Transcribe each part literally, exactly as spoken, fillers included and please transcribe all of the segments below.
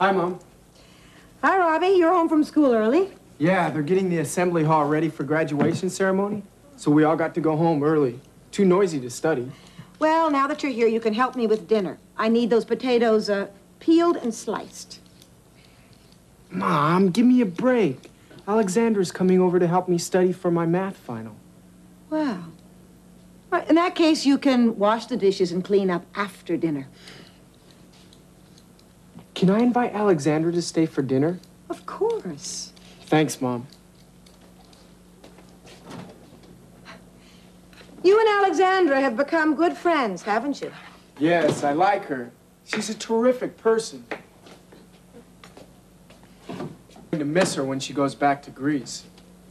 Hi, Mom. Hi, Robbie. You're home from school early. Yeah, they're getting the assembly hall ready for graduation ceremony, so we all got to go home early. Too noisy to study. Well, now that you're here, you can help me with dinner. I need those potatoes uh, peeled and sliced. Mom, give me a break. Alexandra's coming over to help me study for my math final. Wow. Well, in that case, you can wash the dishes and clean up after dinner. Can I invite Alexandra to stay for dinner? Of course. Thanks, Mom. You and Alexandra have become good friends, haven't you? Yes, I like her. She's a terrific person. I'm going to miss her when she goes back to Greece.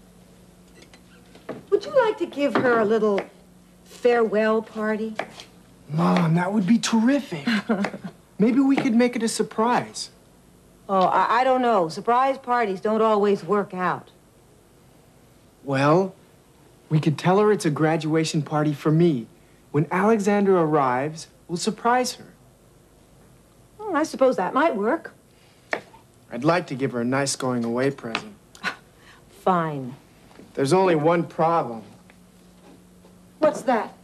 Would you like to give her a little farewell party? Mom, that would be terrific. Maybe we could make it a surprise. Oh, I, I don't know. Surprise parties don't always work out. Well, we could tell her it's a graduation party for me. When Alexandra arrives, we'll surprise her. Well, I suppose that might work. I'd like to give her a nice going-away present. Fine. There's only one problem. What's that?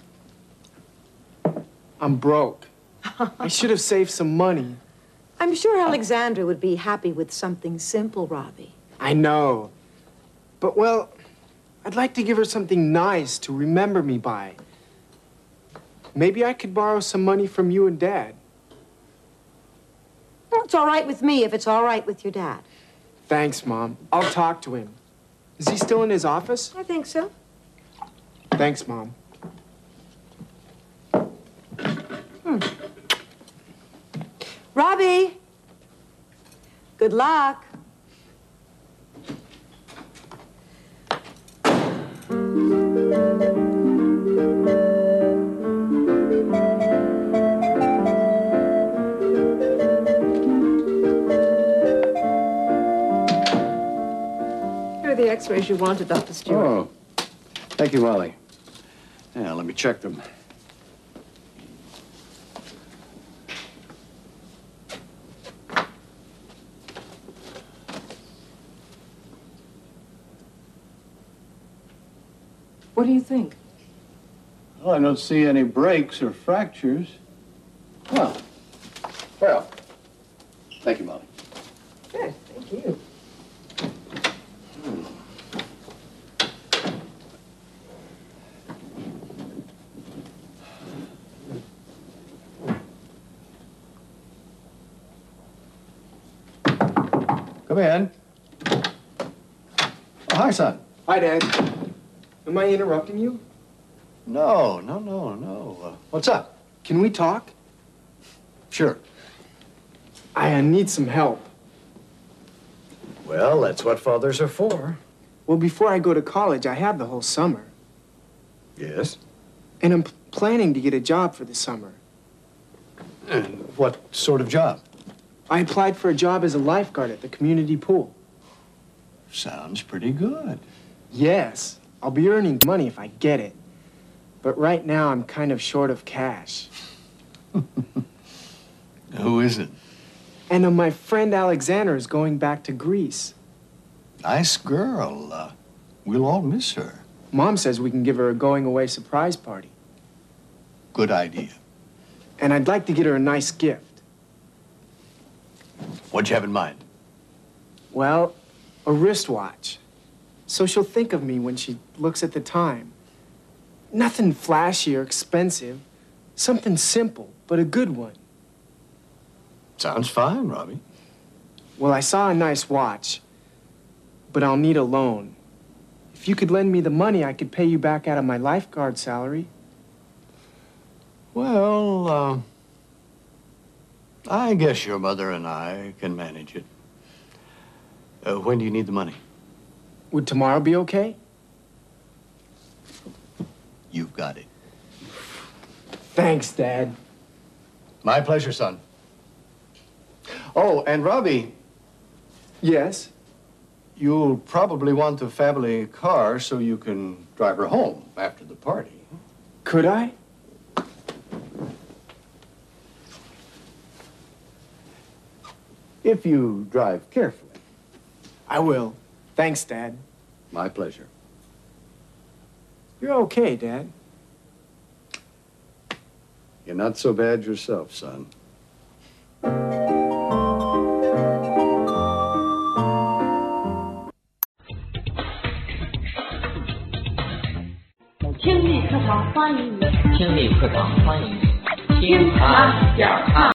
I'm broke. I should have saved some money. I'm sure Alexandra would be happy with something simple, Robbie. I know. But, well, I'd like to give her something nice to remember me by. Maybe I could borrow some money from you and Dad. Well, it's all right with me if it's all right with your dad. Thanks, Mom. I'll talk to him. Is he still in his office? I think so. Thanks, Mom. Hmm. Robbie, good luck. Here are the x-rays you wanted, Doctor Stewart. Oh, thank you, Molly. Yeah, let me check them. What do you think? Well, I don't see any breaks or fractures. Well, well, thank you, Molly. Good, thank you. Come in. Oh, hi, son. Hi, Dad. Am I interrupting you? No, no, no, no. Uh, what's up? Can we talk? Sure. I uh, need some help. Well, that's what fathers are for. Well, before I go to college, I have the whole summer. Yes? And I'm p- planning to get a job for the summer. And what sort of job? I applied for a job as a lifeguard at the community pool. Sounds pretty good. Yes, I'll be earning money if I get it. But right now, I'm kind of short of cash. Who isn't? And uh, my friend Alexandra is going back to Greece. Nice girl. Uh, we'll all miss her. Mom says we can give her a going-away surprise party. Good idea. And I'd like to get her a nice gift. What'd you have in mind? Well, a wristwatch. So she'll think of me when she looks at the time. Nothing flashy or expensive. Something simple, but a good one. Sounds fine, Robbie. Well, I saw a nice watch, but I'll need a loan. If you could lend me the money, I could pay you back out of my lifeguard salary. Well, uh, I guess your mother and I can manage it. Uh, when do you need the money? Would tomorrow be okay? You've got it. Thanks, Dad. My pleasure, son. Oh, and Robbie, Yes? you'll probably want the family car so you can drive her home after the party. Could I? If you drive carefully. I will. Thanks, Dad. My pleasure. You're okay, Dad. You're not so bad yourself, son. 听力课堂欢迎你，听力课堂欢迎你，听他讲他。